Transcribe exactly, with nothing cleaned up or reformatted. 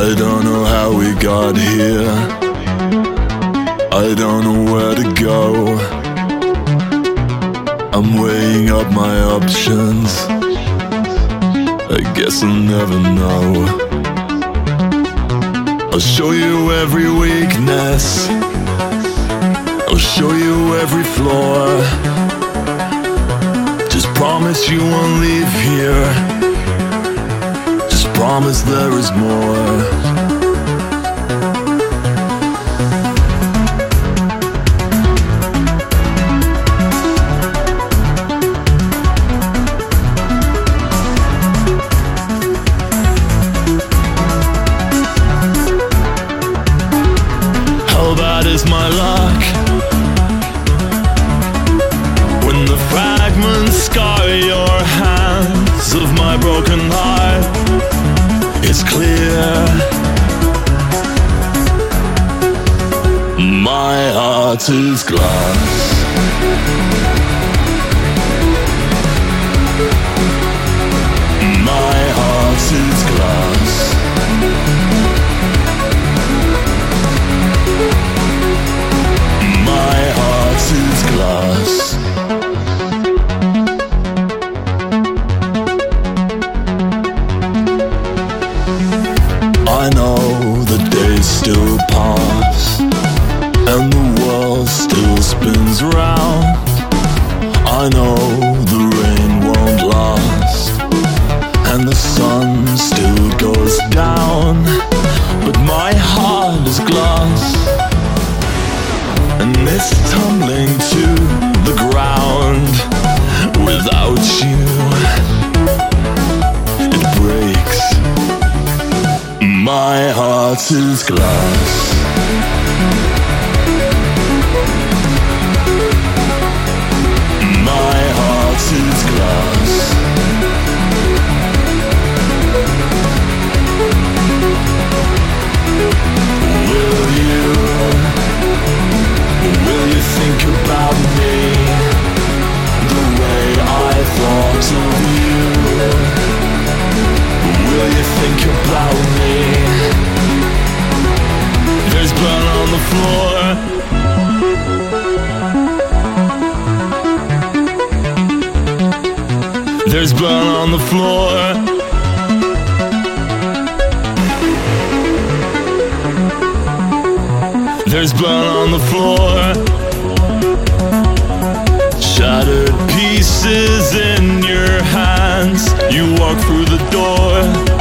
I don't know how we got here. I don't know where to go. I'm weighing up my options. I guess I'll never know. I'll show you every weakness. I'll show you every flaw. Just promise you won't leave here. Just promise there is more. How bad is my luck when the fragments scar your hands of my broken heart? It's clear my heart is glass. My heart is glass. My heart is glass. I know the days still pass and the world still spins round. I know the rain won't last and the sun still goes down. But my heart is glass, and it's tumbling to the ground. Without you, it breaks. My heart is glass. My heart is glass. Will you, will you think about me the way I thought of you? Will you think about me? There's blood on the floor. There's blood on the floor. There's blood on the floor. Shattered pieces in your hands. You walk through the door.